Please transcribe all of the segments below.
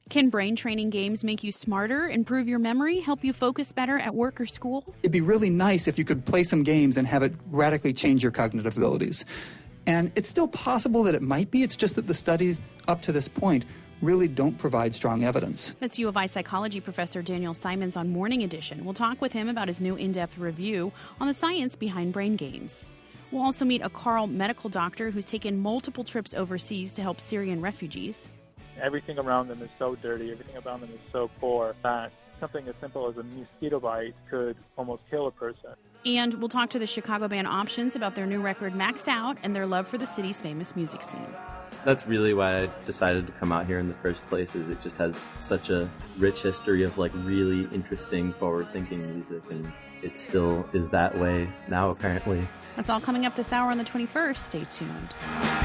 Can brain training games make you smarter, improve your memory, help you focus better at work or school? It'd be really nice if you could play some games and have it radically change your cognitive abilities. And it's still possible that it might be. It's just that the studies up to this point really don't provide strong evidence. That's U of I psychology professor Daniel Simons on Morning Edition. We'll talk with him about his new in-depth review on the science behind brain games. We'll also meet a Carle medical doctor who's taken multiple trips overseas to help Syrian refugees. Everything around them is so dirty, everything around them is so poor that something as simple as a mosquito bite could almost kill a person. And we'll talk to the Chicago band Options about their new record Maxed Out and their love for the city's famous music scene. That's really why I decided to come out here in the first place, is it just has such a rich history of really interesting, forward-thinking music, and it still is that way now, apparently. That's all coming up this hour on the 21st. Stay tuned.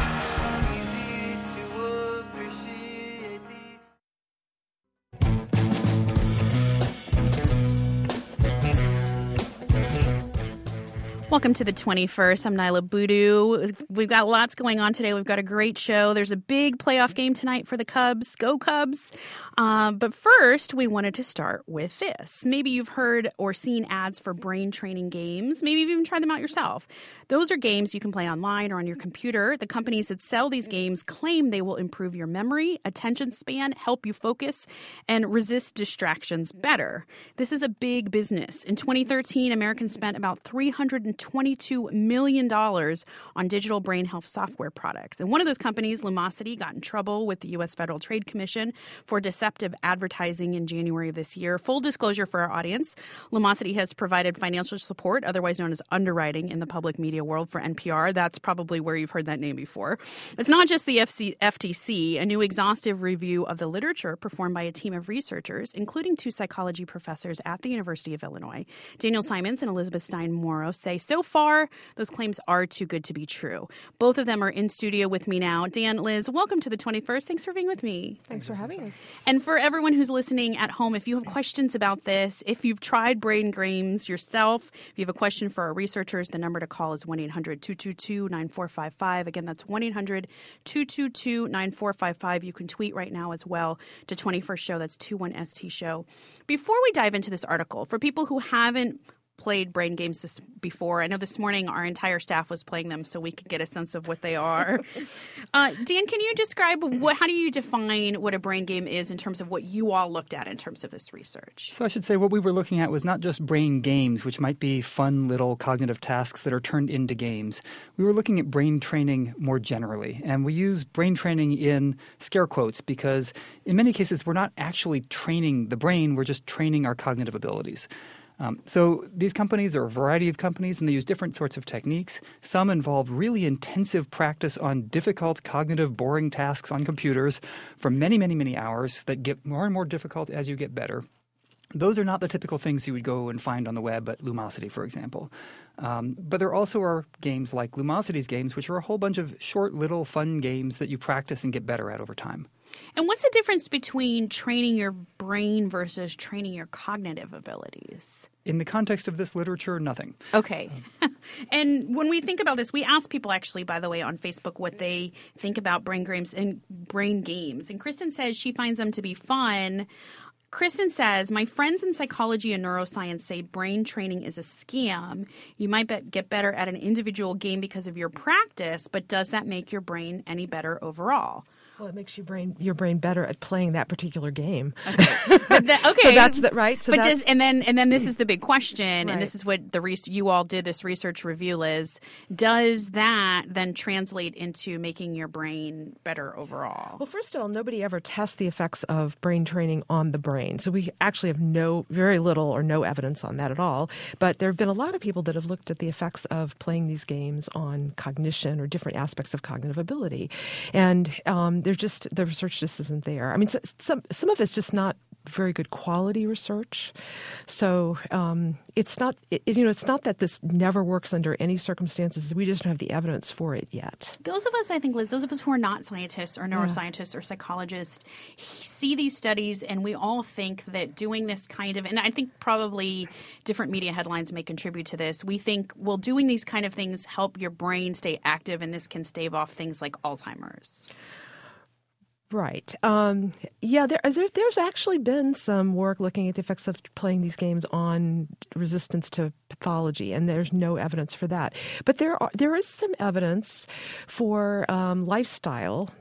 Welcome to the 21st. I'm Nyla Boodoo. We've got lots going on today. We've got a great show. There's a big playoff game tonight for the Cubs. Go Cubs. But first, we wanted to start with this. Maybe you've heard or seen ads for brain training games. Maybe you've even tried them out yourself. Those are games you can play online or on your computer. The companies that sell these games claim they will improve your memory, attention span, help you focus, and resist distractions better. This is a big business. In 2013, Americans spent about $322 million on digital brain health software products. And one of those companies, Lumosity, got in trouble with the U.S. Federal Trade Commission for deceptive advertising in January of this year. Full disclosure for our audience, Lumosity has provided financial support, otherwise known as underwriting, in the public media world for NPR. That's probably where you've heard that name before. It's not just the FTC. A new exhaustive review of the literature performed by a team of researchers, including two psychology professors at the University of Illinois, Daniel Simons and Elizabeth Stein-Morrow, say so far those claims are too good to be true. Both of them are in studio with me now. Dan, Liz, welcome to the 21st. Thanks for being with me. Thanks for having us. And for everyone who's listening at home, if you have questions about this, if you've tried brain games yourself, if you have a question for our researchers, the number to call is 1-800-222-9455. Again, that's 1-800-222-9455. You can tweet right now as well to 21st Show. That's 21ST Show. Before we dive into this article, for people who haven't played brain games before. I know this morning our entire staff was playing them so we could get a sense of what they are. Dan, can you describe how do you define what a brain game is in terms of what you all looked at in terms of this research? So I should say what we were looking at was not just brain games, which might be fun little cognitive tasks that are turned into games. We were looking at brain training more generally, and we use brain training in scare quotes because in many cases we're not actually training the brain, we're just training our cognitive abilities. So these companies are a variety of companies, and they use different sorts of techniques. Some involve really intensive practice on difficult, cognitive, boring tasks on computers for many, many, many hours that get more and more difficult as you get better. Those are not the typical things you would go and find on the web at Lumosity, for example. But there also are games like Lumosity's games, which are a whole bunch of short, little, fun games that you practice and get better at over time. And what's the difference between training your brain versus training your cognitive abilities? In the context of this literature, nothing. Okay. And when we think about this, we ask people actually, by the way, on Facebook what they think about brain games. And Kristen says she finds them to be fun. Kristen says, my friends in psychology and neuroscience say brain training is a scam. You might get better at an individual game because of your practice, but does that make your brain any better overall? Well, it makes your brain better at playing that particular game. Okay. Okay. So that's right. So but and then this is the big question, right. And this is what you all did this research review, Liz. Does that then translate into making your brain better overall? Well, first of all, nobody ever tests the effects of brain training on the brain. So we actually have very little or no evidence on that at all. But there have been a lot of people that have looked at the effects of playing these games on cognition or different aspects of cognitive ability. And the research just isn't there. I mean, some of it's just not very good quality research. So it's not that this never works under any circumstances. We just don't have the evidence for it yet. Those of us, I think, Liz, those of us who are not scientists or neuroscientists or psychologists see these studies and we all think that doing this kind of, and I think probably different media headlines may contribute to this. We think, well, doing these kind of things help your brain stay active and this can stave off things like Alzheimer's. Right. There's actually been some work looking at the effects of playing these games on resistance to pathology, and there's no evidence for that. But there is some evidence for lifestyle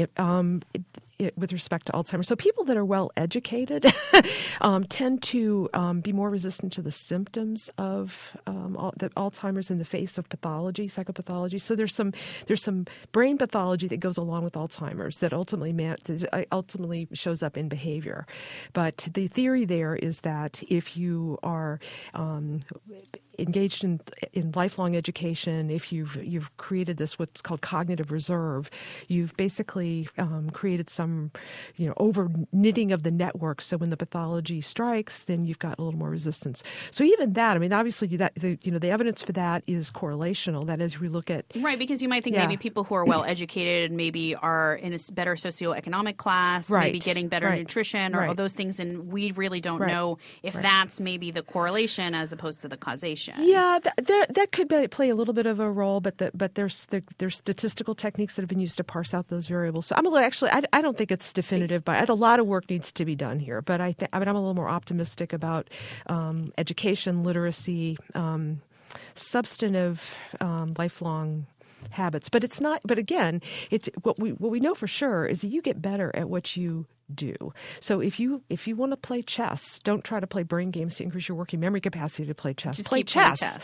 with respect to Alzheimer's. So people that are well educated tend to be more resistant to the symptoms of the Alzheimer's in the face of pathology, psychopathology. So there's some brain pathology that goes along with Alzheimer's that ultimately shows up in behavior. But the theory there is that if you are engaged in lifelong education, if you've created this what's called cognitive reserve, you've basically created some over knitting of the network. So when the pathology strikes, then you've got a little more resistance. So even that, I mean, obviously the evidence for that is correlational. That is, we look at right, because you might think maybe people who are well educated maybe are in a better socioeconomic class, maybe getting better nutrition or all those things, and we really don't know if that's maybe the correlation as opposed to the causation. Yeah, that could play a little bit of a role, but there's statistical techniques that have been used to parse out those variables. So I don't think it's definitive, but a lot of work needs to be done here. But I'm a little more optimistic about education, literacy, substantive, lifelong habits. But it's not. But again, it's what we know for sure is that you get better at what you do. So if you want to play chess, don't try to play brain games to increase your working memory capacity to play chess. Just play chess.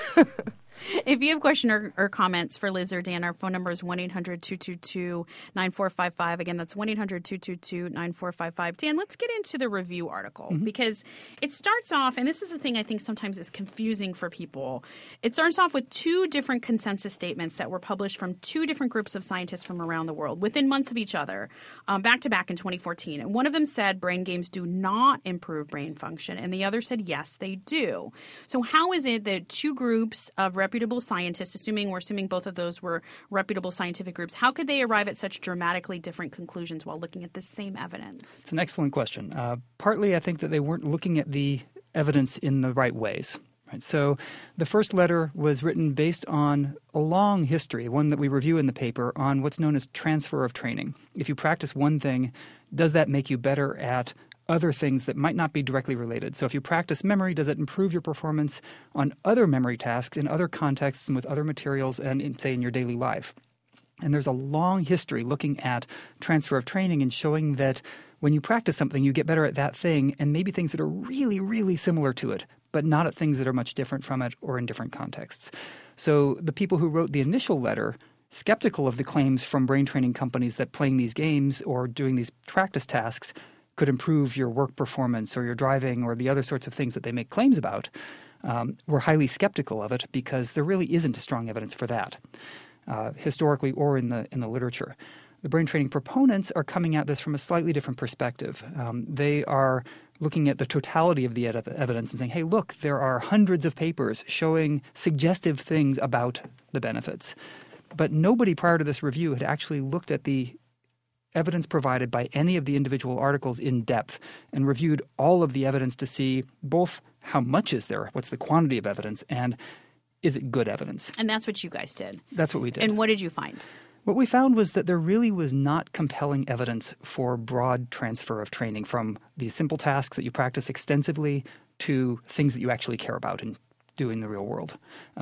If you have questions or comments for Liz or Dan, our phone number is 1-800-222-9455. Again, that's 1-800-222-9455. Dan, let's get into the review article because it starts off, and this is the thing I think sometimes is confusing for people. It starts off with two different consensus statements that were published from two different groups of scientists from around the world within months of each other, back to back in 2014. And one of them said brain games do not improve brain function, and the other said yes, they do. So how is it that two groups of reputable scientists, we're assuming both of those were reputable scientific groups, how could they arrive at such dramatically different conclusions while looking at the same evidence? It's an excellent question. Partly, I think that they weren't looking at the evidence in the right ways. Right? So the first letter was written based on a long history, one that we review in the paper, on what's known as transfer of training. If you practice one thing, does that make you better at other things that might not be directly related? So if you practice memory, does it improve your performance on other memory tasks in other contexts and with other materials and, say, in your daily life? And there's a long history looking at transfer of training and showing that when you practice something, you get better at that thing and maybe things that are really, really similar to it, but not at things that are much different from it or in different contexts. So the people who wrote the initial letter, skeptical of the claims from brain training companies that playing these games or doing these practice tasks could improve your work performance or your driving or the other sorts of things that they make claims about, were highly skeptical of it because there really isn't strong evidence for that, historically or in the literature. The brain training proponents are coming at this from a slightly different perspective. They are looking at the totality of the evidence and saying, hey, look, there are hundreds of papers showing suggestive things about the benefits. But nobody prior to this review had actually looked at the evidence provided by any of the individual articles in depth and reviewed all of the evidence to see both how much is there, what's the quantity of evidence, and is it good evidence. And that's what you guys did. That's what we did. And what did you find? What we found was that there really was not compelling evidence for broad transfer of training from these simple tasks that you practice extensively to things that you actually care about and do in the real world.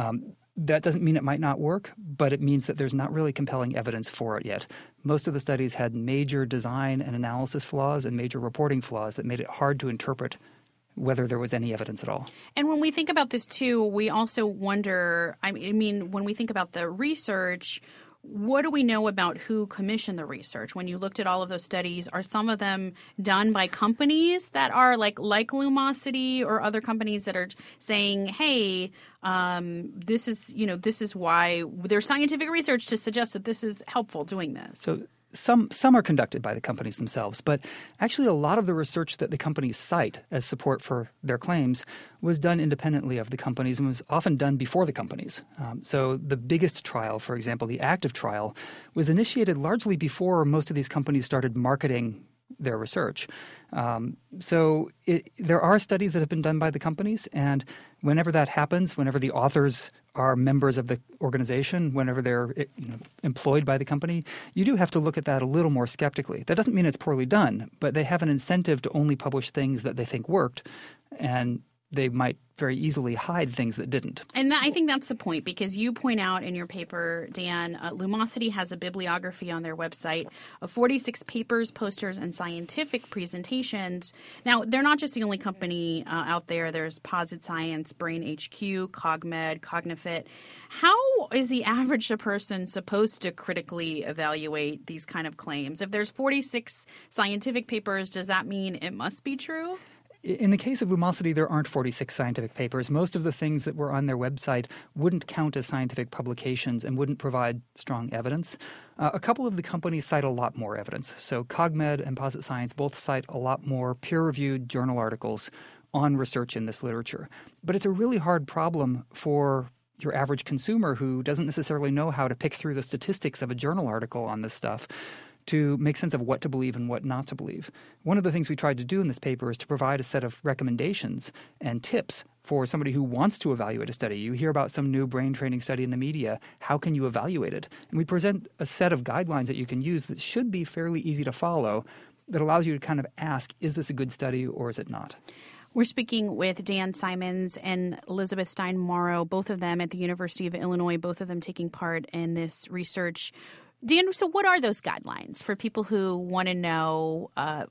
That doesn't mean it might not work, but it means that there's not really compelling evidence for it yet. Most of the studies had major design and analysis flaws and major reporting flaws that made it hard to interpret whether there was any evidence at all. And when we think about this too, we also wonder, I mean, when we think about the research, what do we know about who commissioned the research? When you looked at all of those studies, are some of them done by companies that are like Lumosity or other companies that are saying, hey, this is why there's scientific research to suggest that this is helpful doing this? So some are conducted by the companies themselves, but actually a lot of the research that the companies cite as support for their claims was done independently of the companies and was often done before the companies. So the biggest trial, for example, the ACTIVE trial, was initiated largely before most of these companies started marketing their research. There are studies that have been done by the companies, and whenever that happens, whenever the authors are members of the organization, whenever they're employed by the company, you do have to look at that a little more skeptically. That doesn't mean it's poorly done, but they have an incentive to only publish things that they think worked, and they might very easily hide things that didn't. And I think that's the point, because you point out in your paper, Dan, Lumosity has a bibliography on their website of 46 papers, posters, and scientific presentations. Now, they're not just the only company out there. There's Posit Science, Brain HQ, CogMed, Cognifit. How is the average person supposed to critically evaluate these kind of claims? If there's 46 scientific papers, does that mean it must be true? In the case of Lumosity, there aren't 46 scientific papers. Most of the things that were on their website wouldn't count as scientific publications and wouldn't provide strong evidence. A couple of the companies cite a lot more evidence. So CogMed and Posit Science both cite a lot more peer-reviewed journal articles on research in this literature. But it's a really hard problem for your average consumer who doesn't necessarily know how to pick through the statistics of a journal article on this stuff to make sense of what to believe and what not to believe. One of the things we tried to do in this paper is to provide a set of recommendations and tips for somebody who wants to evaluate a study. You hear about some new brain training study in the media. How can you evaluate it? And we present a set of guidelines that you can use that should be fairly easy to follow that allows you to kind of ask, is this a good study or is it not? We're speaking with Dan Simons and Elizabeth Stein Morrow, both of them at the University of Illinois, both of them taking part in this research. Dan, so what are those guidelines for people who want to know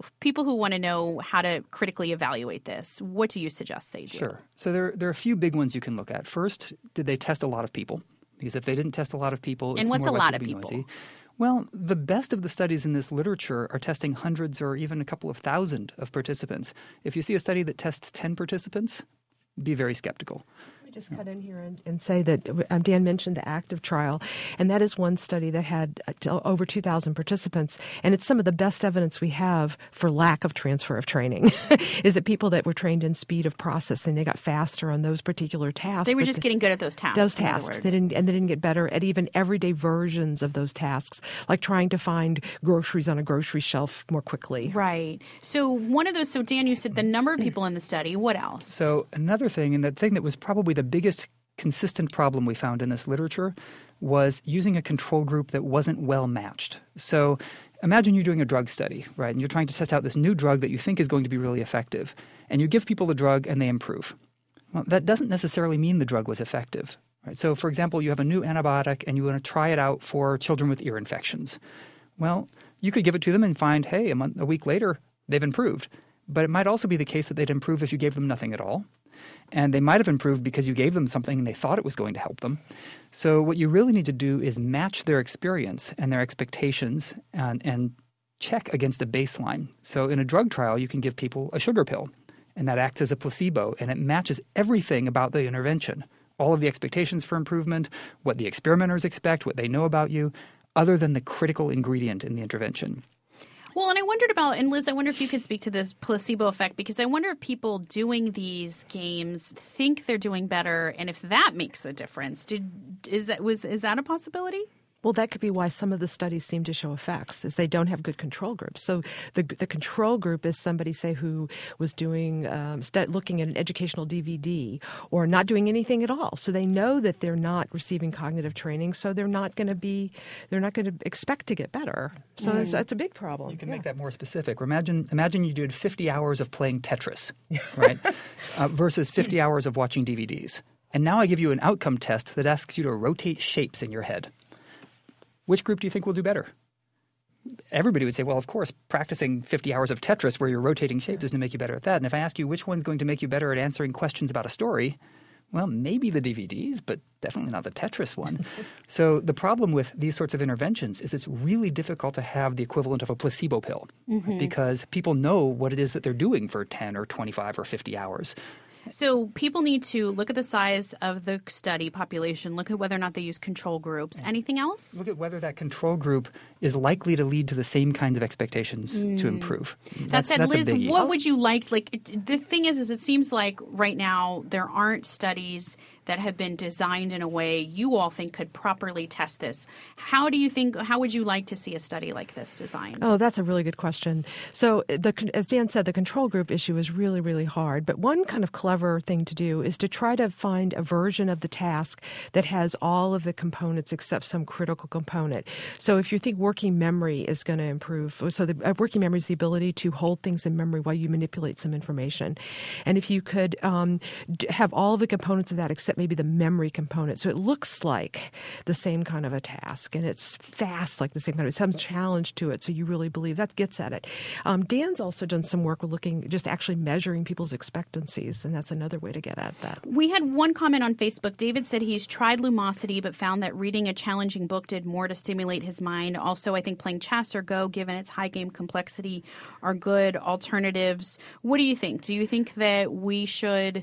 how to critically evaluate this? What do you suggest they do? Sure. So there are a few big ones you can look at. First, did they test a lot of people? Because if they didn't test a lot of people, and what's more a lot likely of to be people? Noisy. Well, the best of the studies in this literature are testing hundreds or even a couple of thousand of participants. If you see a study that tests 10 participants, be very skeptical. Just cut in here and say that Dan mentioned the ACTIVE trial, and that is one study that had over 2,000 participants, and it's some of the best evidence we have for lack of transfer of training, is that people that were trained in speed of processing, they got faster on those particular tasks. They were just getting good at those tasks. Those tasks. They didn't get better at even everyday versions of those tasks, like trying to find groceries on a grocery shelf more quickly. Right. So so Dan, you said the number of people in the study. What else? So another thing, and the thing that was probably the biggest consistent problem we found in this literature was using a control group that wasn't well matched. So imagine you're doing a drug study, right? And you're trying to test out this new drug that you think is going to be really effective. And you give people the drug and they improve. Well, that doesn't necessarily mean the drug was effective, right? So for example, you have a new antibiotic and you want to try it out for children with ear infections. Well, you could give it to them and find, hey, a week later, they've improved. But it might also be the case that they'd improve if you gave them nothing at all. And they might have improved because you gave them something and they thought it was going to help them. So what you really need to do is match their experience and their expectations and check against a baseline. So in a drug trial, you can give people a sugar pill, and that acts as a placebo, and it matches everything about the intervention. All of the expectations for improvement, what the experimenters expect, what they know about you, other than the critical ingredient in the intervention. Well, and I wondered about, and Liz, I wonder if you could speak to this placebo effect, because I wonder if people doing these games think they're doing better, and if that makes a difference. Is that a possibility? Well, that could be why some of the studies seem to show effects, is they don't have good control groups. So the control group is somebody, say, who was doing looking at an educational DVD or not doing anything at all. So they know that they're not receiving cognitive training, so they're not going to expect to get better. So it's a big problem. You can make that more specific. Imagine you did 50 hours of playing Tetris, right, versus 50 hours of watching DVDs. And now I give you an outcome test that asks you to rotate shapes in your head. Which group do you think will do better? Everybody would say, well, of course, practicing 50 hours of Tetris where you're rotating shapes is going to make you better at that. And if I ask you which one's going to make you better at answering questions about a story, well, maybe the DVDs, but definitely not the Tetris one. So the problem with these sorts of interventions is it's really difficult to have the equivalent of a placebo pill because people know what it is that they're doing for 10 or 25 or 50 hours. So people need to look at the size of the study population, look at whether or not they use control groups. Anything else? Look at whether that control group is likely to lead to the same kinds of expectations to improve. That said, Liz, what would you like? Like the thing is it seems like right now there aren't studies that have been designed in a way you all think could properly test this. How would you like to see a study like this designed? Oh, that's a really good question. So as Dan said, the control group issue is really, really hard. But one kind of clever thing to do is to try to find a version of the task that has all of the components except some critical component. So if you think working memory is going to improve, so the working memory is the ability to hold things in memory while you manipulate some information. And if you could have all the components of that except maybe the memory component, so it looks like the same kind of a task and it's fast like the same kind of, some challenge to it, so you really believe that gets at it. Dan's also done some work with just actually measuring people's expectancies, and that's another way to get at that. We had one comment on Facebook. David said he's tried Lumosity but found that reading a challenging book did more to stimulate his mind. Also, I think playing chess or Go, given its high game complexity, are good alternatives. What do you think? Do you think that we should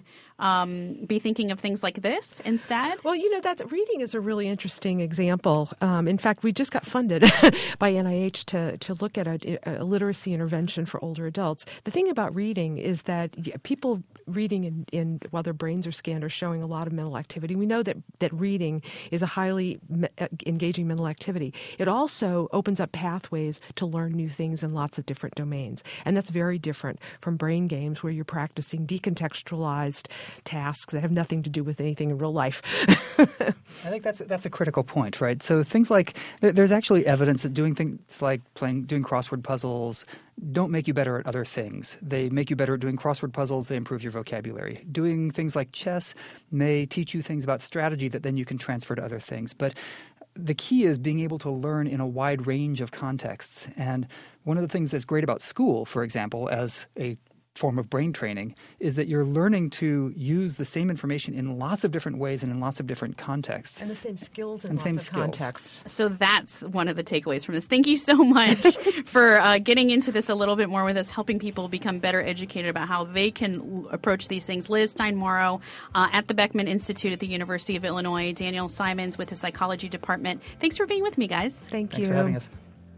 be thinking of things like this instead? Well, that reading is a really interesting example. In fact, we just got funded by NIH to look at a literacy intervention for older adults. The thing about reading is that people reading while their brains are scanned are showing a lot of mental activity. We know that reading is a highly engaging mental activity. It also opens up pathways to learn new things in lots of different domains. And that's very different from brain games where you're practicing decontextualized tasks that have nothing to do with anything in real life. I think that's a critical point, right? So things like there's actually evidence that doing things like doing crossword puzzles don't make you better at other things. They make you better at doing crossword puzzles. They improve your vocabulary. Doing things like chess may teach you things about strategy that then you can transfer to other things. But the key is being able to learn in a wide range of contexts. And one of the things that's great about school, for example, as a form of brain training, is that you're learning to use the same information in lots of different ways and in lots of different contexts. And the same skills in lots of contexts. So that's one of the takeaways from this. Thank you so much for getting into this a little bit more with us, helping people become better educated about how they can approach these things. Liz Stein-Morrow at the Beckman Institute at the University of Illinois, Daniel Simons with the Psychology Department. Thanks for being with me, guys. Thanks for having us.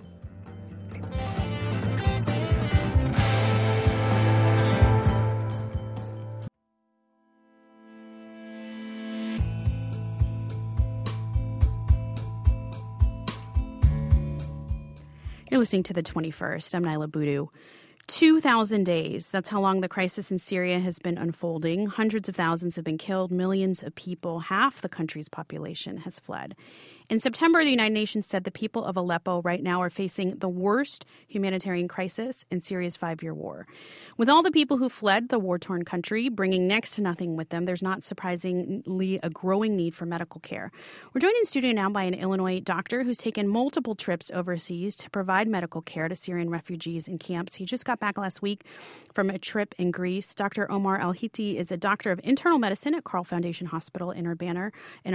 You're listening to The 21st. I'm Nyla Boodoo. 2,000 days. That's how long the crisis in Syria has been unfolding. Hundreds of thousands have been killed. Millions of people, half the country's population, has fled. In September, the United Nations said the people of Aleppo right now are facing the worst humanitarian crisis in Syria's 5-year war. With all the people who fled the war-torn country, bringing next to nothing with them, there's not surprisingly a growing need for medical care. We're joined in studio now by an Illinois doctor who's taken multiple trips overseas to provide medical care to Syrian refugees in camps. He just got back last week from a trip in Greece. Dr. Omar El-Hiti is a doctor of internal medicine at Carle Foundation Hospital in Urbana.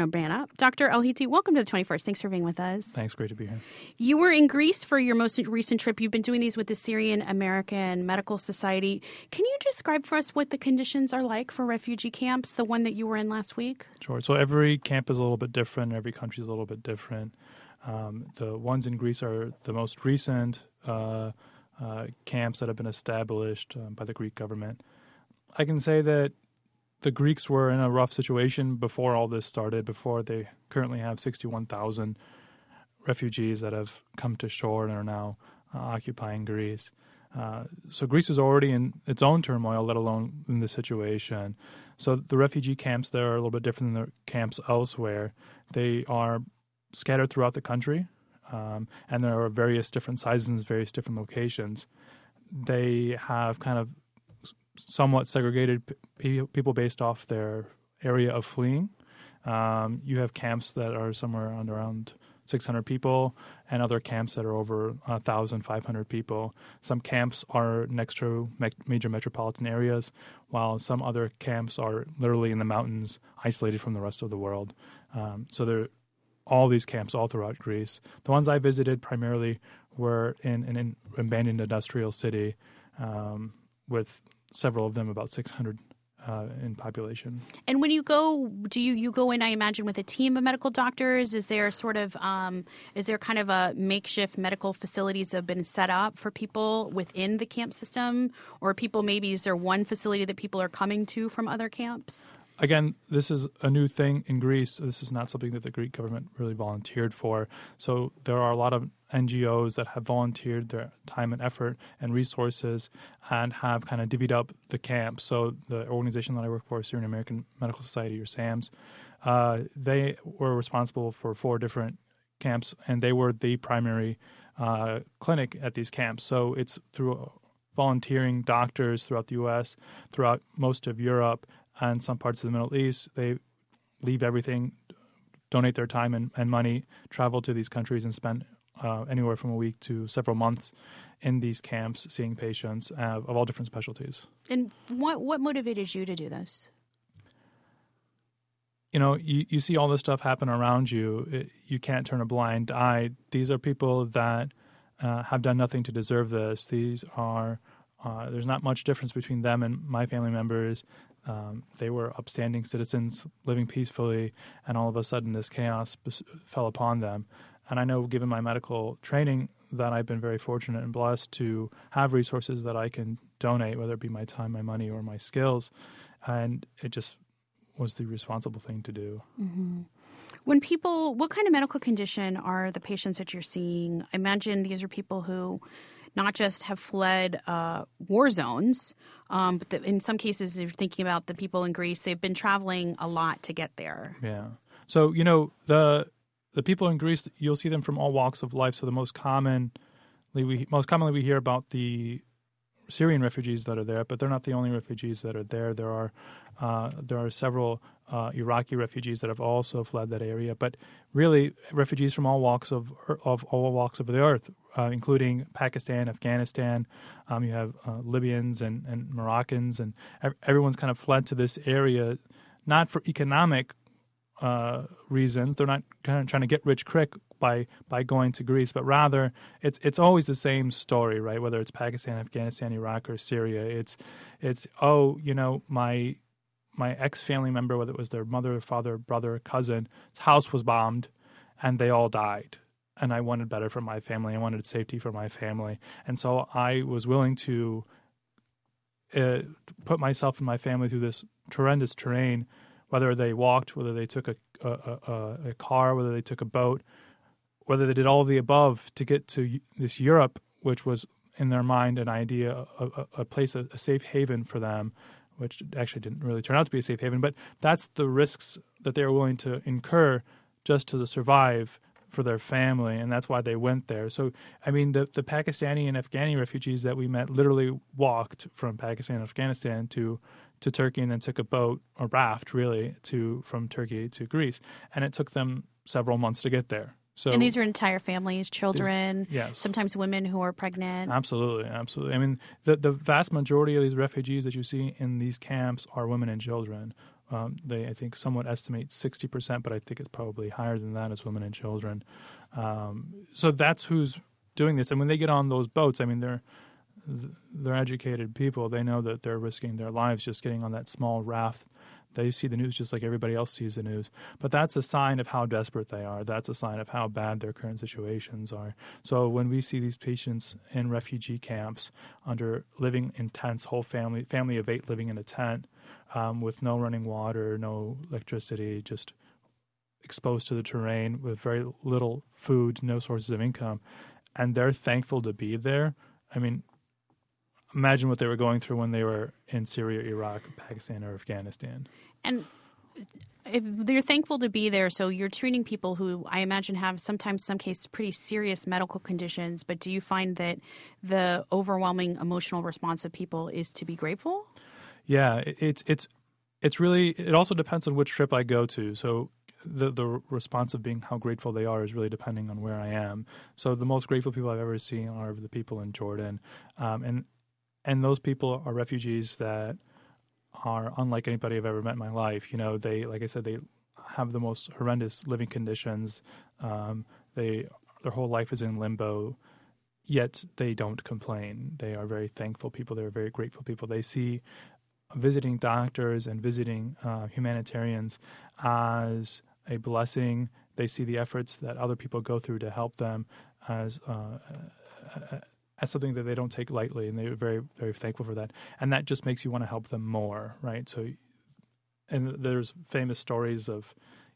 Dr. El-Hiti, welcome to the 21st. Thanks for being with us. Thanks. Great to be here. You were in Greece for your most recent trip. You've been doing these with the Syrian American Medical Society. Can you describe for us what the conditions are like for refugee camps, the one that you were in last week? Sure. So every camp is a little bit different. Every country is a little bit different. The ones in Greece are the most recent camps that have been established by the Greek government. I can say that the Greeks were in a rough situation before all this started, before they currently have 61,000 refugees that have come to shore and are now occupying Greece. So Greece was already in its own turmoil, let alone in this situation. So the refugee camps there are a little bit different than the camps elsewhere. They are scattered throughout the country, and there are various different sizes, various different locations. They have kind of somewhat segregated people based off their area of fleeing. You have camps that are somewhere around 600 people and other camps that are over 1,500 people. Some camps are next to major metropolitan areas, while some other camps are literally in the mountains, isolated from the rest of the world. So there are all these camps all throughout Greece. The ones I visited primarily were in an abandoned industrial city with several of them, about 600 in population. And when you go, do you go in, I imagine, with a team of medical doctors? Is there kind of a makeshift medical facilities that have been set up for people within the camp system? Or is there one facility that people are coming to from other camps? again, this is a new thing in Greece. This is not something that the Greek government really volunteered for. So there are a lot of NGOs that have volunteered their time and effort and resources and have kind of divvied up the camps. So the organization that I work for, Syrian American Medical Society, or SAMS, they were responsible for 4 different camps, and they were the primary clinic at these camps. So it's through volunteering doctors throughout the U.S., throughout most of Europe, and some parts of the Middle East. They leave everything, donate their time and money, travel to these countries, and spend anywhere from a week to several months in these camps seeing patients of all different specialties. And what motivated you to do this? You know, you see all this stuff happen around you. You can't turn a blind eye. These are people that have done nothing to deserve this. These are there's not much difference between them and my family members. They were upstanding citizens living peacefully, and all of a sudden this chaos fell upon them. And I know, given my medical training, that I've been very fortunate and blessed to have resources that I can donate, whether it be my time, my money, or my skills. And it just was the responsible thing to do. Mm-hmm. What kind of medical condition are the patients that you're seeing? I imagine these are people who not just have fled war zones, but in some cases, if you're thinking about the people in Greece, they've been traveling a lot to get there. Yeah. So, you know, the people in Greece, you'll see them from all walks of life. So the most commonly we hear about the Syrian refugees that are there, but they're not the only refugees that are there. There are several Iraqi refugees that have also fled that area, but really refugees from all walks of the earth, including Pakistan, Afghanistan. You have Libyans and Moroccans, and everyone's kind of fled to this area, not for economic reasons. They're not kind of trying to get rich quick by going to Greece, but rather it's always the same story, right? Whether it's Pakistan, Afghanistan, Iraq, or Syria, it's my ex-family member, whether it was their mother, father, brother, cousin, his house was bombed, and they all died. And I wanted better for my family. I wanted safety for my family, and so I was willing to put myself and my family through this horrendous terrain. Whether they walked, whether they took a car, whether they took a boat, whether they did all of the above to get to this Europe, which was in their mind an idea, a place, a safe haven for them, which actually didn't really turn out to be a safe haven. But that's the risks that they were willing to incur just to survive for their family, and that's why they went there. So, I mean, the Pakistani and Afghani refugees that we met literally walked from Pakistan and Afghanistan to Turkey, and then took a boat, a raft really, from Turkey to Greece. And it took them several months to get there. So, and these are entire families, children, yes, sometimes women who are pregnant. Absolutely. I mean, the vast majority of these refugees that you see in these camps are women and children. They, I think, somewhat estimate 60%, but I think it's probably higher than that as women and children. So that's who's doing this. And when they get on those boats, I mean, they're educated people. They know that they're risking their lives just getting on that small raft. They see the news just like everybody else sees the news. But that's a sign of how desperate they are. That's a sign of how bad their current situations are. So when we see these patients in refugee camps living in tents, whole family of 8 living in a tent with no running water, no electricity, just exposed to the terrain with very little food, no sources of income, and they're thankful to be there. I mean, imagine what they were going through when they were in Syria, Iraq, Pakistan, or Afghanistan. And if they're thankful to be there, so you're treating people who I imagine have sometimes, some cases, pretty serious medical conditions, but do you find that the overwhelming emotional response of people is to be grateful? Yeah, it's really, it also depends on which trip I go to. So the response of being how grateful they are is really depending on where I am. So the most grateful people I've ever seen are the people in Jordan. And those people are refugees that are unlike anybody I've ever met in my life. You know, they, like I said, they have the most horrendous living conditions. Their whole life is in limbo, yet they don't complain. They are very thankful people. They're very grateful people. They see visiting doctors and visiting humanitarians as a blessing. They see the efforts that other people go through to help them as something that they don't take lightly, and they're very, very thankful for that. And that just makes you want to help them more, right? So and there's famous stories of,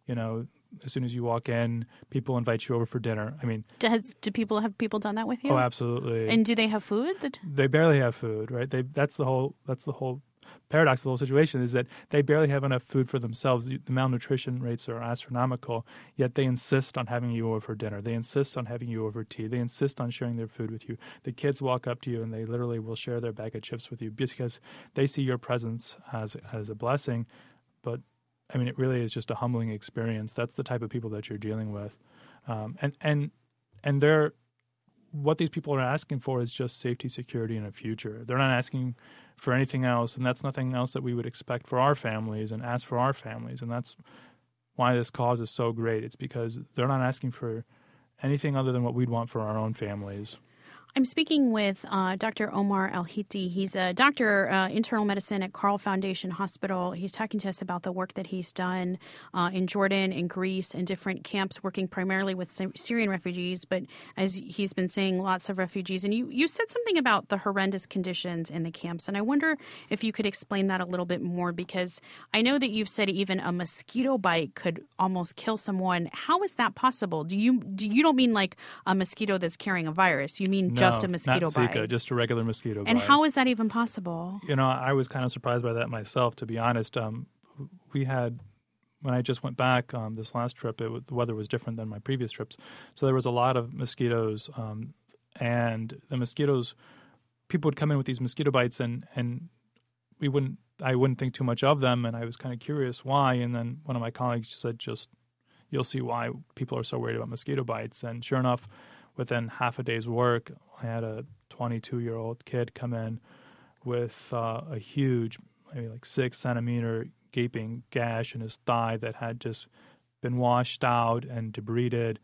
as soon as you walk in, people invite you over for dinner. I mean, have people done that with you? Oh, absolutely. And do they have food? They barely have food, right? That's the whole paradox of the whole situation, is that they barely have enough food for themselves. The malnutrition rates are astronomical, yet they insist on having you over for dinner. They insist on having you over tea. They insist on sharing their food with you. The kids walk up to you and they literally will share their bag of chips with you because they see your presence as a blessing. But I mean, it really is just a humbling experience. That's the type of people that you're dealing with, and they're what these people are asking for is just safety, security, and a future. They're not asking for anything else, and that's nothing else that we would expect for our families and ask for our families. And that's why this cause is so great. It's because they're not asking for anything other than what we'd want for our own families. I'm speaking with Dr. Omar Al-Hiti. He's a doctor, internal medicine at Carle Foundation Hospital. He's talking to us about the work that he's done in Jordan and Greece and different camps, working primarily with Syrian refugees. But as he's been saying, lots of refugees. And you said something about the horrendous conditions in the camps. And I wonder if you could explain that a little bit more, because I know that you've said even a mosquito bite could almost kill someone. How is that possible? You don't mean like a mosquito that's carrying a virus. You mean just a mosquito not bite. Zika, just a regular mosquito bite. And how is that even possible? I was kind of surprised by that myself, to be honest. We had, when I just went back this last trip, the weather was different than my previous trips. So there was a lot of mosquitoes, and the mosquitoes, people would come in with these mosquito bites, and I wouldn't think too much of them, and I was kind of curious why. And then one of my colleagues just said, you'll see why people are so worried about mosquito bites. And sure enough, within half a day's work, I had a 22-year-old kid come in with a huge, maybe like 6-centimeter gaping gash in his thigh that had just been washed out and debrided.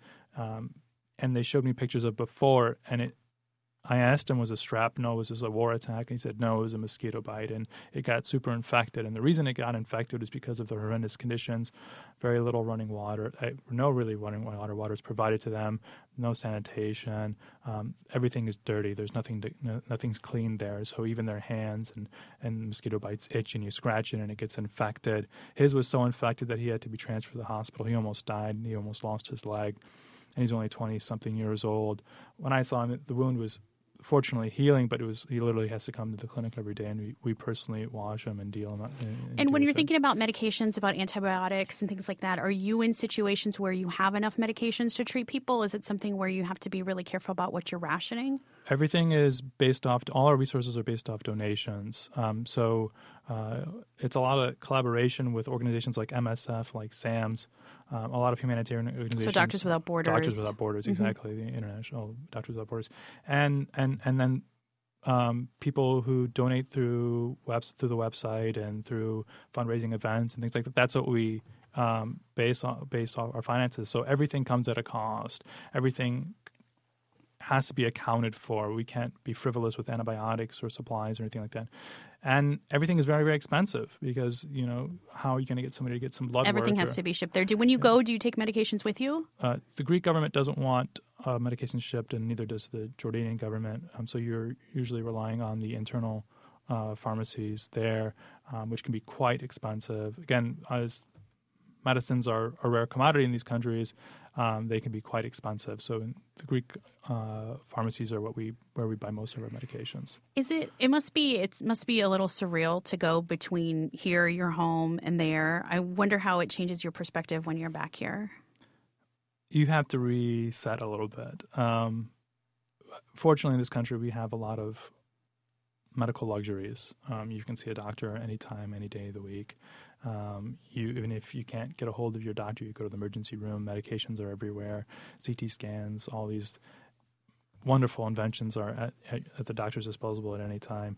And they showed me pictures of before, and I asked him, was it strep? Was this a war attack? And he said, no, it was a mosquito bite, and it got super infected. And the reason it got infected is because of the horrendous conditions, very little running water, no really running water. Water is provided to them, no sanitation. Everything is dirty. There's nothing's clean there. So even their hands and mosquito bites itch, and you scratch it, and it gets infected. His was so infected that he had to be transferred to the hospital. He almost died, and he almost lost his leg. And he's only 20-something years old. When I saw him, the wound was fortunately healing, but he literally has to come to the clinic every day, and we personally wash him and deal him. And when you're thinking about medications, about antibiotics and things like that, are you in situations where you have enough medications to treat people? Is it something where you have to be really careful about what you're rationing? Everything is based off, all our resources are based off donations. So it's a lot of collaboration with organizations like MSF, like SAMS, a lot of humanitarian organizations. So Doctors Without Borders. Doctors Without Borders, exactly, the International Doctors Without Borders. And then people who donate through the website and through fundraising events and things like that. That's what we base our finances. So everything comes at a cost. Everything has to be accounted for. We can't be frivolous with antibiotics or supplies or anything like that. And everything is very, very expensive because, how are you going to get somebody to get some blood work? Everything has to be shipped there. When you go, do you take medications with you? The Greek government doesn't want medications shipped, and neither does the Jordanian government. So you're usually relying on the internal pharmacies there, which can be quite expensive. Again, as medicines are a rare commodity in these countries, they can be quite expensive. So the Greek pharmacies are where we buy most of our medications. It must be a little surreal to go between here, your home, and there. I wonder how it changes your perspective when you're back here. You have to reset a little bit. Fortunately, in this country, we have a lot of medical luxuries. You can see a doctor anytime, any day of the week. Even if you can't get a hold of your doctor, you go to the emergency room. Medications are everywhere. CT scans, all these wonderful inventions are at the doctor's disposal at any time.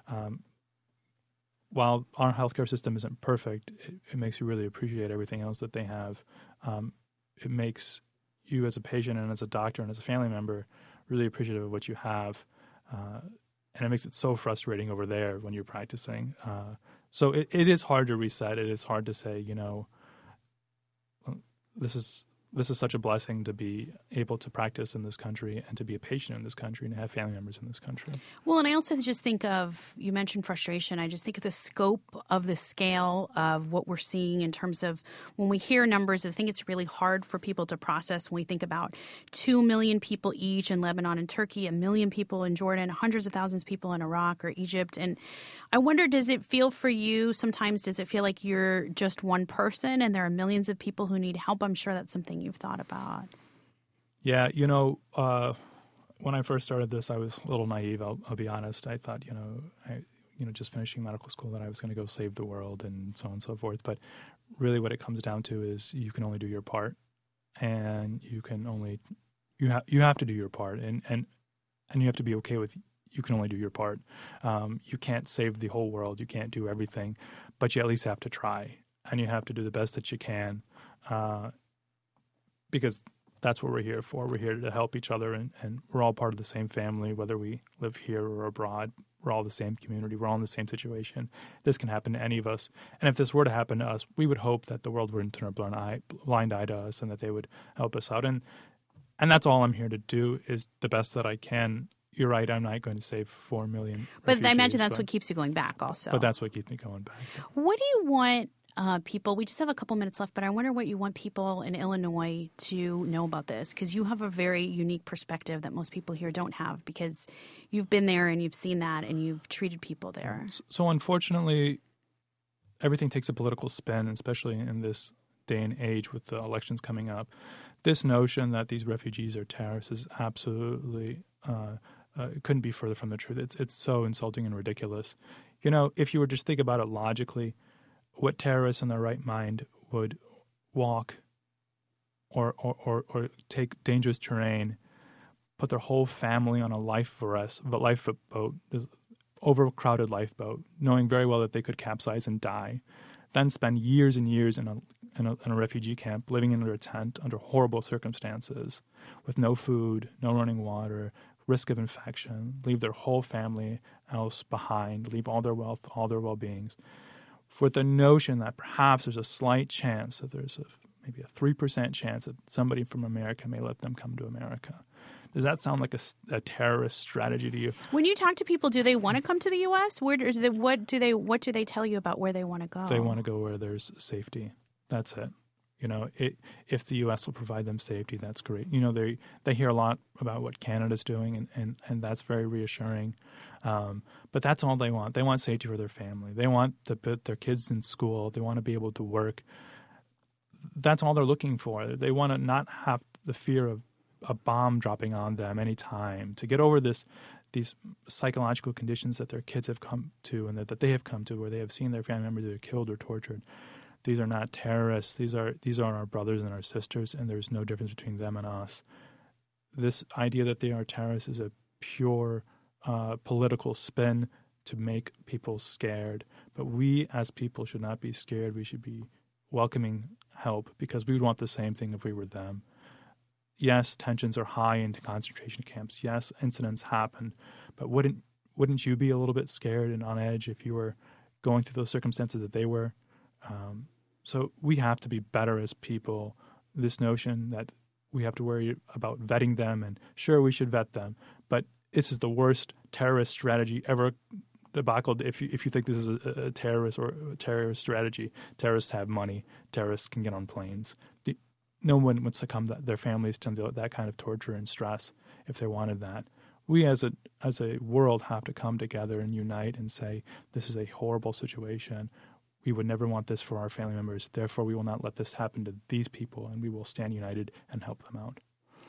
While our healthcare system isn't perfect, it makes you really appreciate everything else that they have. It makes you as a patient and as a doctor and as a family member really appreciative of what you have. And it makes it so frustrating over there when you're practicing. So it is hard to reset. It is hard to say, this is this is such a blessing to be able to practice in this country and to be a patient in this country and have family members in this country. Well, and I also just think of, you mentioned frustration. I just think of the scope of the scale of what we're seeing in terms of when we hear numbers. I think it's really hard for people to process when we think about 2 million people each in Lebanon and Turkey, 1 million people in Jordan, hundreds of thousands of people in Iraq or Egypt. And I wonder, does it feel for you sometimes, does it feel like you're just one person and there are millions of people who need help? I'm sure that's something you've thought about. Yeah, when I first started this, I was a little naive. I'll be honest. I thought, just finishing medical school, that I was going to go save the world and so on and so forth. But really, what it comes down to is you can only do your part, and you have to do your part, and you have to be okay with you can only do your part. You can't save the whole world. You can't do everything, but you at least have to try, and you have to do the best that you can. Because that's what we're here for. We're here to help each other, and we're all part of the same family, whether we live here or abroad. We're all the same community. We're all in the same situation. This can happen to any of us. And if this were to happen to us, we would hope that the world wouldn't turn a blind eye to us and that they would help us out. And that's all I'm here to do, is the best that I can. You're right, I'm not going to save 4 million But I imagine that's what keeps you going back also. But that's what keeps me going back. What do you want people, we just have a couple minutes left, but I wonder what you want people in Illinois to know about this, because you have a very unique perspective that most people here don't have, because you've been there and you've seen that and you've treated people there. So unfortunately, everything takes a political spin, especially in this day and age with the elections coming up. This notion that these refugees are terrorists is absolutely couldn't be further from the truth. It's so insulting and ridiculous. If you were just think about it logically, what terrorists in their right mind would walk or take dangerous terrain, put their whole family on a lifeboat, overcrowded lifeboat, knowing very well that they could capsize and die, then spend years and years in a refugee camp, living under a tent under horrible circumstances, with no food, no running water, risk of infection, leave their whole family else behind, leave all their wealth, all their well-beings, with the notion that perhaps there's a slight chance that there's maybe a 3% chance that somebody from America may let them come to America. Does that sound like a terrorist strategy to you? When you talk to people, do they want to come to the U.S.? What do they tell you about where they want to go? They want to go where there's safety. That's it. If the U.S. will provide them safety, that's great. They hear a lot about what Canada's doing, and that's very reassuring. But that's all they want. They want safety for their family. They want to put their kids in school. They want to be able to work. That's all they're looking for. They want to not have the fear of a bomb dropping on them any time, to get over these psychological conditions that their kids have come to and that they have come to, where they have seen their family members either killed or tortured. These are not terrorists. These are our brothers and our sisters, and there's no difference between them and us. This idea that they are terrorists is a pure political spin to make people scared. But we as people should not be scared. We should be welcoming help, because we would want the same thing if we were them. Yes, tensions are high in concentration camps. Yes, incidents happen. But wouldn't you be a little bit scared and on edge if you were going through those circumstances that they were? So we have to be better as people. This notion that we have to worry about vetting them, and sure, we should vet them, but this is the worst terrorist strategy ever debacled. If you think this is a terrorist or a terrorist strategy, terrorists have money. Terrorists can get on planes. No one would succumb their families to that kind of torture and stress if they wanted that. We as a world have to come together and unite and say, this is a horrible situation. We would never want this for our family members. Therefore, we will not let this happen to these people, and we will stand united and help them out.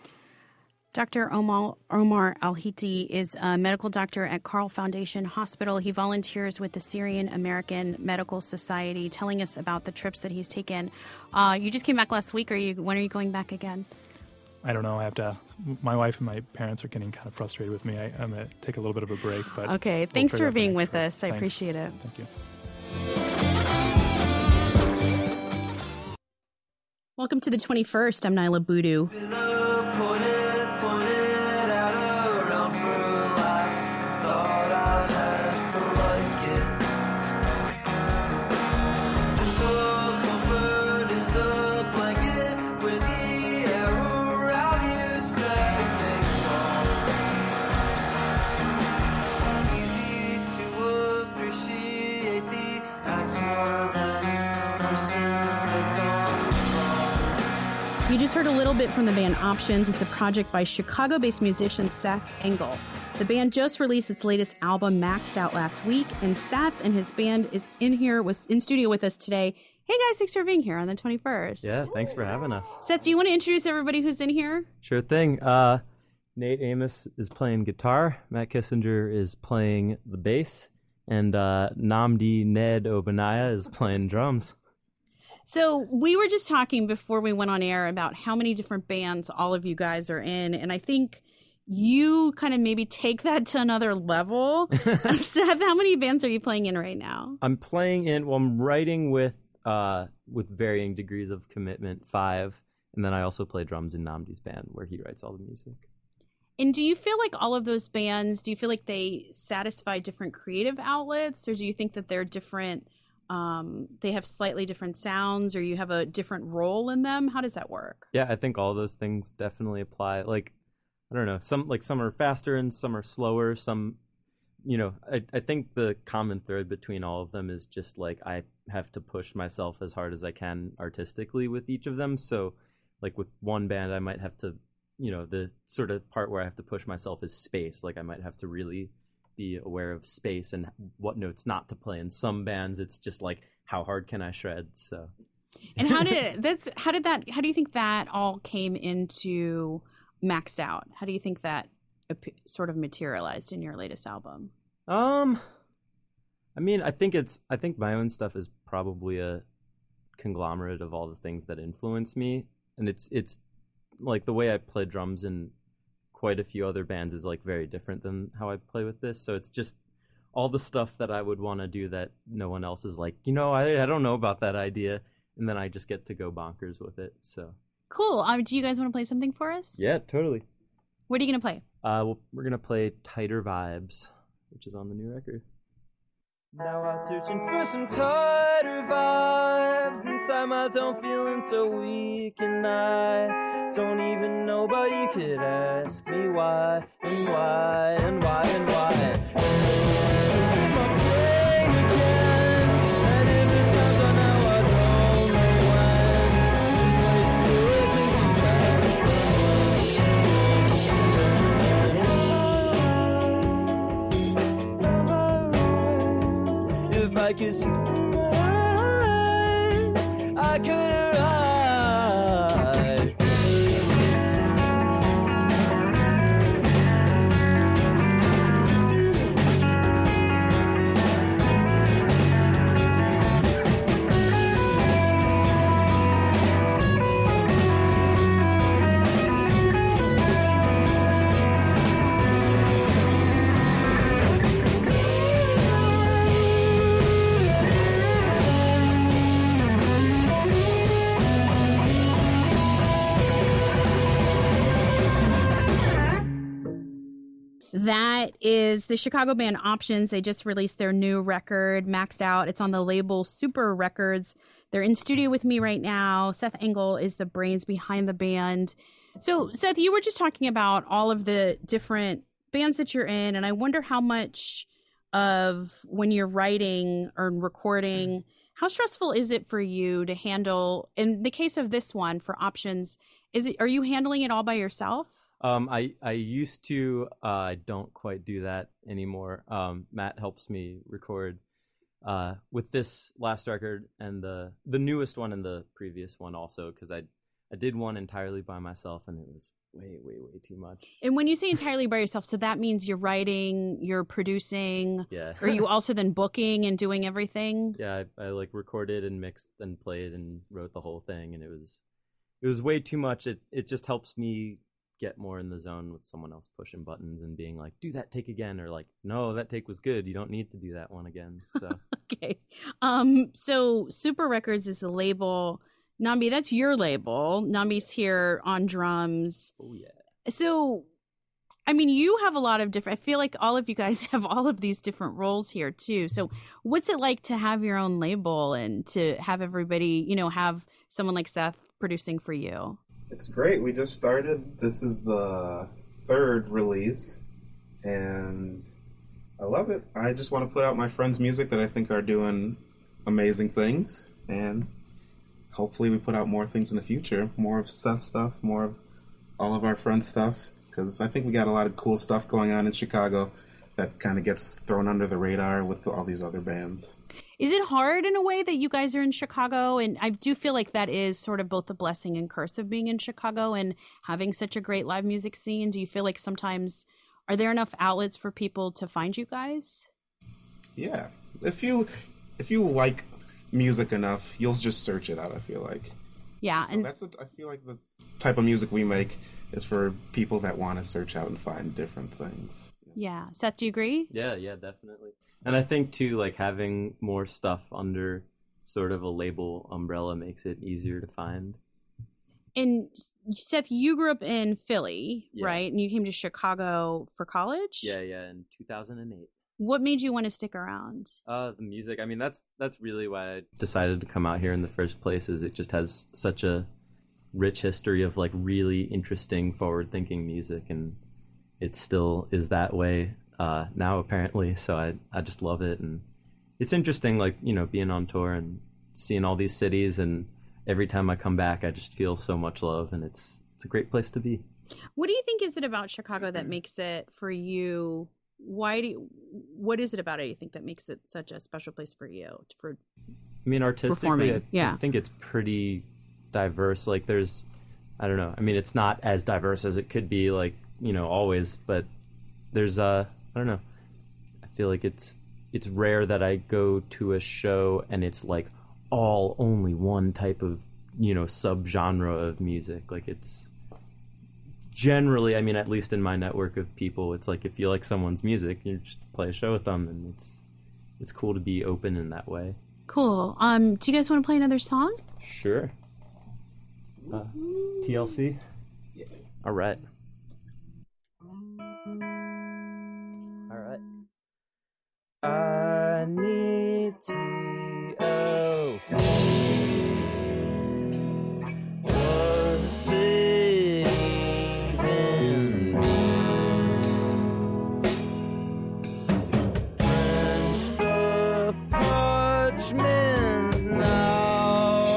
Dr. Omar Al-Hiti is a medical doctor at Carle Foundation Hospital. He volunteers with the Syrian American Medical Society, telling us about the trips that he's taken. You just came back last week. When are you going back again? I don't know. My wife and my parents are getting kind of frustrated with me. I'm going to take a little bit of a break. But okay. Thanks for being with us. I appreciate it. Thank you. Welcome to the 21st. I'm Nyla Boodoo. You just heard a little bit from the band Options. It's a project by Chicago-based musician Seth Engel. The band just released its latest album, Maxed Out, last week, and Seth and his band is was in studio with us today. Hey guys, thanks for being here on the 21st. Yeah, thanks for having us. Seth, do you want to introduce everybody who's in here? Sure thing. Nate Amos is playing guitar, Matt Kissinger is playing the bass, and Nnamdi Ned Obanaya is playing drums. So we were just talking before we went on air about how many different bands all of you guys are in, and I think you kind of maybe take that to another level. Seth, how many bands are you playing in right now? I'm writing with varying degrees of commitment, 5, and then I also play drums in Nnamdi's band where he writes all the music. And do you feel like all of those bands, do you feel like they satisfy different creative outlets, or do you think that they're different, they have slightly different sounds, or you have a different role in them? How does that work? Yeah, I think all those things definitely apply. Like, I don't know, some are faster and some are slower. Some, I think the common thread between all of them is just like I have to push myself as hard as I can artistically with each of them. So like with one band, I might have to, the sort of part where I have to push myself is space. Like I might have to really be aware of space and what notes not to play. In some bands, it's just like, how hard can I shred? So, and how do you think that all came into Maxed Out? How do you think that sort of materialized in your latest album? I think my own stuff is probably a conglomerate of all the things that influence me, and it's like the way I play drums in quite a few other bands is like very different than how I play with this. So it's just all the stuff that I would want to do that no one else is like, I don't know about that idea, and then I just get to go bonkers with it. So cool. Do you guys want to play something for us? Yeah, totally. What are you gonna play? We're gonna play Tighter Vibes, which is on the new record. Now I'm searching for some tighter vibes inside my dome, feeling so weak, and I don't even know, but you could ask me why and why and why and why. So in my brain again, and in the times I know I don't know when. If I could see through my eyes, I could ride. That is the Chicago band Options. They just released their new record, Maxed Out. It's on the label Super Records. They're in studio with me right now. Seth Engel is the brains behind the band. So, Seth, you were just talking about all of the different bands that you're in, and I wonder how much of when you're writing or recording, how stressful is it for you to handle, in the case of this one, for Options, are you handling it all by yourself? I used to. I don't quite do that anymore. Matt helps me record with this last record and the newest one and the previous one also, because I did one entirely by myself and it was way too much. And when you say entirely by yourself, so that means you're writing, you're producing. Yeah. Are you also then booking and doing everything? Yeah, I like recorded and mixed and played and wrote the whole thing, and it was way too much. It just helps me get more in the zone with someone else pushing buttons and being like, do that take again, or like, no, that take was good, you don't need to do that one again. So Okay. So Super Records is the label. Nnamdi, that's your label. Nnamdi's here on drums. Oh yeah. So I mean, you have a lot of different, I feel like all of you guys have all of these different roles here too. So what's it like to have your own label and to have everybody, have someone like Seth producing for you? It's great. We just started. This is the 3rd release, and I love it. I just want to put out my friends' music that I think are doing amazing things, and hopefully we put out more things in the future, more of Seth's stuff, more of all of our friends' stuff, because I think we got a lot of cool stuff going on in Chicago that kind of gets thrown under the radar with all these other bands. Is it hard in a way that you guys are in Chicago? And I do feel like that is sort of both the blessing and curse of being in Chicago and having such a great live music scene. Do you feel like sometimes, are there enough outlets for people to find you guys? Yeah. If you like music enough, you'll just search it out, I feel like. Yeah. So and I feel like the type of music we make is for people that want to search out and find different things. Yeah. Seth, do you agree? Yeah, definitely. And I think too, like having more stuff under sort of a label umbrella makes it easier to find. And Seth, you grew up in Philly, Yeah. right? And you came to Chicago for college? Yeah, in 2008. What made you want to stick around? The music. I mean, that's really why I decided to come out here in the first place. Is it just has such a rich history of like really interesting, forward-thinking music, and it still is that way now apparently. So I just love it, and it's interesting, like, you know, being on tour and seeing all these cities, and every time I come back, I just feel so much love, and it's a great place to be. What do you think is it about Chicago that makes it for you? What is it about it you think that makes it such a special place for you? I mean, artistically, I think it's pretty diverse. Like there's, I don't know. I mean, it's not as diverse as it could be, like, you know, always, but there's I don't know. I feel like it's rare that I go to a show and it's like all only one type of, you know, subgenre of music. Like it's generally, I mean, at least in my network of people, it's like if you like someone's music, you just play a show with them, and it's cool to be open in that way. Cool. Do you guys want to play another song? Sure. TLC? Yeah. All right. I need TLC. What's it even mean? Drench the parchment now.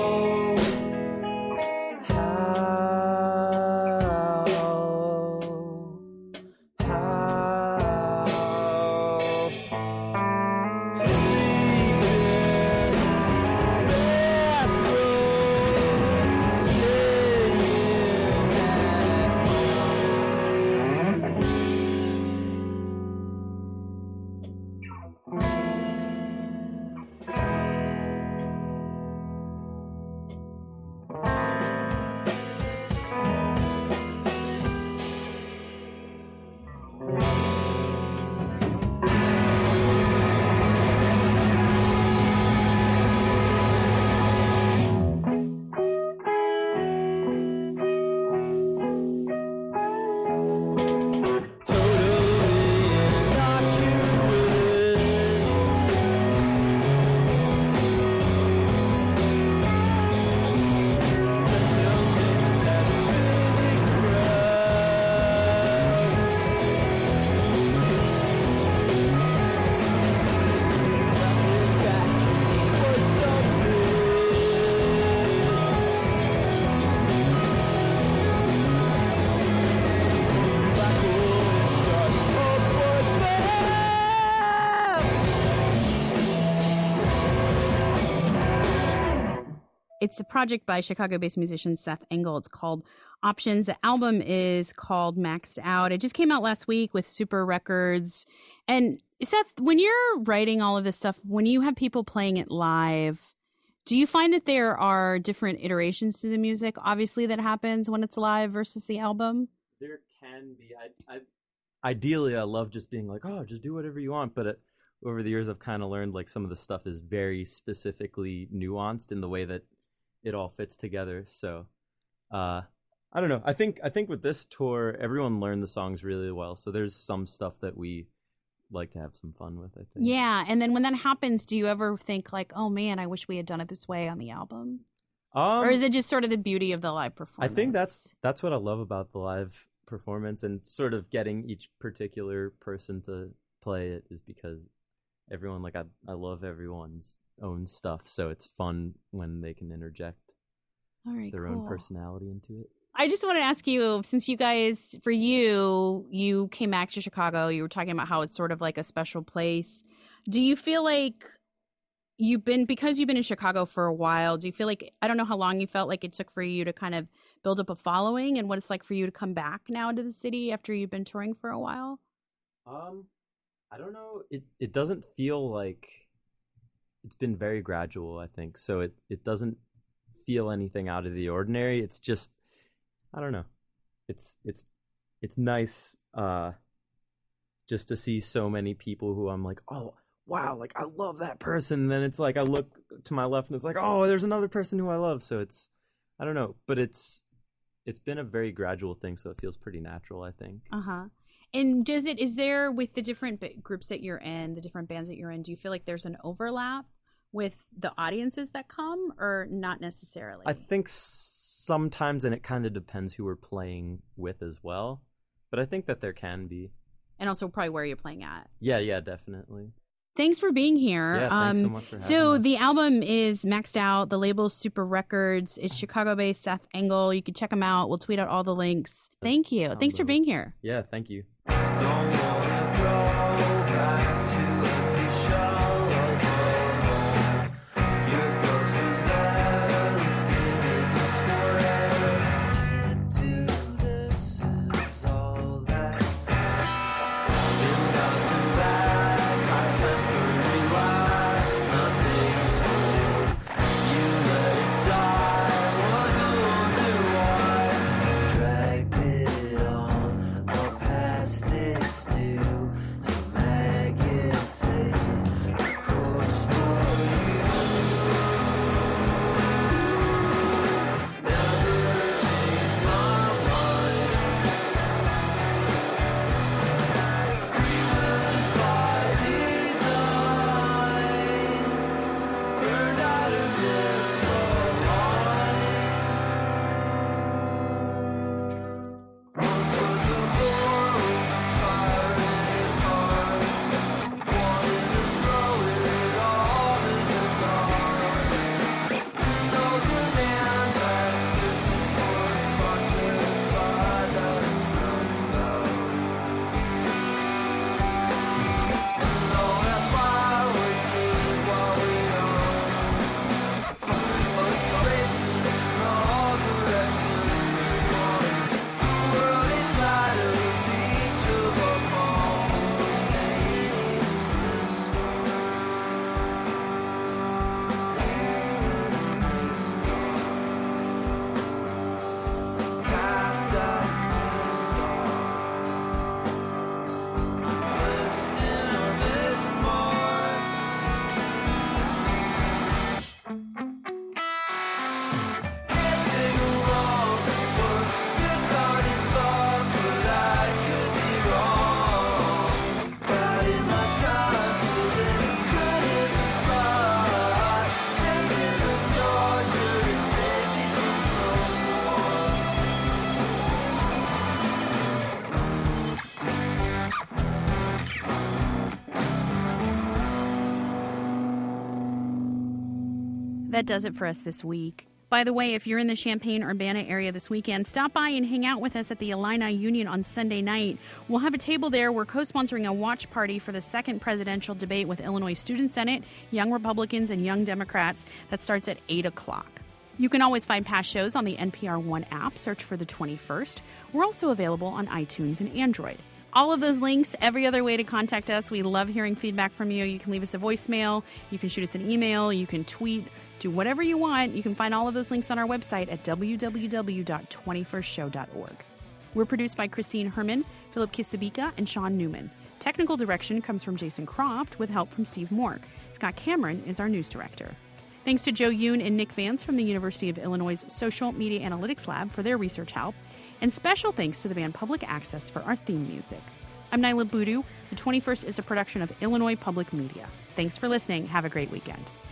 It's a project by Chicago-based musician Seth Engel. It's called Options. The album is called Maxed Out. It just came out last week with Super Records. And Seth, when you're writing all of this stuff, when you have people playing it live, do you find that there are different iterations to the music, obviously, that happens when it's live versus the album? There can be. Ideally, I love just being like, oh, just do whatever you want. But over the years, I've kind of learned like some of the stuff is very specifically nuanced in the way that it all fits together. So I don't know. I think with this tour, everyone learned the songs really well. So there's some stuff that we like to have some fun with, I think. Yeah. And then when that happens, do you ever think like, oh man, I wish we had done it this way on the album? Or is it just sort of the beauty of the live performance? I think that's what I love about the live performance, and sort of getting each particular person to play it is because everyone, like I love everyone's own stuff, so it's fun when they can interject their own personality into it. I just want to ask you, since you guys, for you came back to Chicago, you were talking about how it's sort of like a special place. Do you feel like because you've been in Chicago for a while, do you feel like, I don't know how long you felt like it took for you to kind of build up a following, and what it's like for you to come back now into the city after you've been touring for a while? I don't know. It doesn't feel like, it's been very gradual, I think. So it doesn't feel anything out of the ordinary. It's just, I don't know. It's nice just to see so many people who I'm like, oh, wow, like I love that person. And then it's like I look to my left and it's like, oh, there's another person who I love. So it's, I don't know, but it's been a very gradual thing, so it feels pretty natural, I think. And is there, with the different groups that you're in, the different bands that you're in, do you feel like there's an overlap with the audiences that come, or not necessarily? I think sometimes, and it kind of depends who we're playing with as well, but I think that there can be. And also probably where you're playing at. Yeah, definitely. Thanks for being here. Yeah, thanks so much for having us. So the album is Maxed Out. The label's Super Records. It's Chicago-based Seth Engel. You can check them out. We'll tweet out all the links. Thank you. Thanks for being here. Yeah, thank you. Don't wanna go back to empty shell of home. Your ghost was there, looking in the square. Into this is all that comes. Been bouncing back, high time for relax. Nothing's home. You let it die. Was the wonder why dragged it on for past its due to maggoting the corpse for you. Never change my mind. Free will by design. Burned out of this line. Once was a boy with fire in his heart, wanting to throw it all in the dark. No demand back, searching for a spark, terrified that it's left out. And though that fire was lit while we was racing in all directions. The world inside of each of our palms, angels whisper. Tapped out the star. Listen on this mark. Can't sing along for dishonest thought, but I could be wrong. Biding my time till it could hit the spot. Changing the jaw, sure to save me from someone. That does it for us this week. By the way, if you're in the Champaign-Urbana area this weekend, stop by and hang out with us at the Illini Union on Sunday night. We'll have a table there. We're co-sponsoring a watch party for the second presidential debate with Illinois Student Senate, Young Republicans, and Young Democrats. That starts at 8 o'clock. You can always find past shows on the NPR One app. Search for The 21st. We're also available on iTunes and Android. All of those links, every other way to contact us. We love hearing feedback from you. You can leave us a voicemail. You can shoot us an email. You can tweet. Do whatever you want. You can find all of those links on our website at www.21stshow.org. We're produced by Christine Herman, Philip Kisabika, and Sean Newman. Technical direction comes from Jason Croft with help from Steve Mork. Scott Cameron is our news director. Thanks to Joe Yoon and Nick Vance from the University of Illinois' Social Media Analytics Lab for their research help. And special thanks to the band Public Access for our theme music. I'm Nyla Boodoo. The 21st is a production of Illinois Public Media. Thanks for listening. Have a great weekend.